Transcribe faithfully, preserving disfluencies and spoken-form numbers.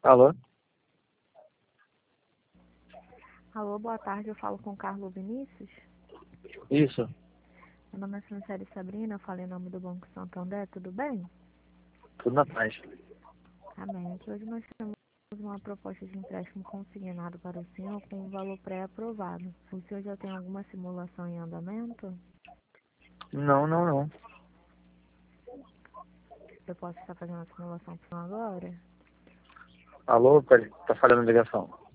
Alô? Alô, boa tarde, eu falo com o Carlos Vinícius. Isso, Meu nome é Franciele Sabrina, eu falo em nome do Banco Santander, tudo bem? tudo na paz. Amém. Hoje nós temos uma proposta de empréstimo consignado para o senhor com um valor pré-aprovado. O senhor já tem alguma simulação em andamento? Não, não, não. Eu posso estar fazendo a simulação para o senhor agora? Alô, peraí, tá falhando a ligação.